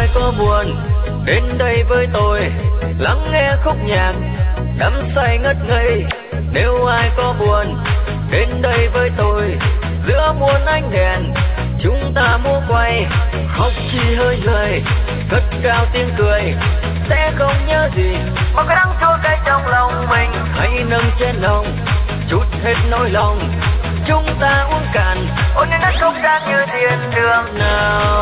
ai có buồn đến đây với tôi lắng nghe khúc nhạc đắm say ngất ngây. Nếu ai có buồn đến đây với tôi giữa muôn ánh đèn chúng ta múa quay, khóc chi hơi lười cất cao tiếng cười sẽ không nhớ gì mà cái đắng chua cay trong lòng mình. Hãy nâng chén lòng chút hết nỗi lòng chúng ta uống cạn ôn nên đất không gian như thiên đường nào.